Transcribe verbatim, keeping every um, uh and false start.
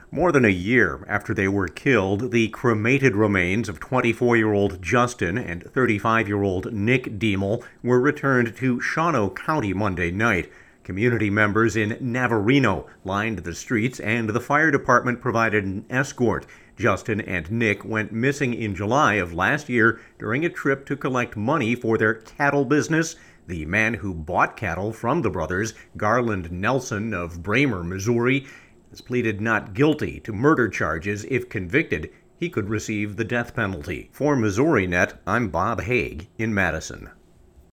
More than a year after they were killed, the cremated remains of twenty-four-year-old Justin and thirty-five-year-old Nick Diemel were returned to Shawano County Monday night. Community members in Navarino lined the streets, and the fire department provided an escort. Justin and Nick went missing in July of last year during a trip to collect money for their cattle business. The man who bought cattle from the brothers, Garland Nelson of Bramer, Missouri, has pleaded not guilty to murder charges. If convicted, he could receive the death penalty. For Missouri Net, I'm Bob Haig in Madison.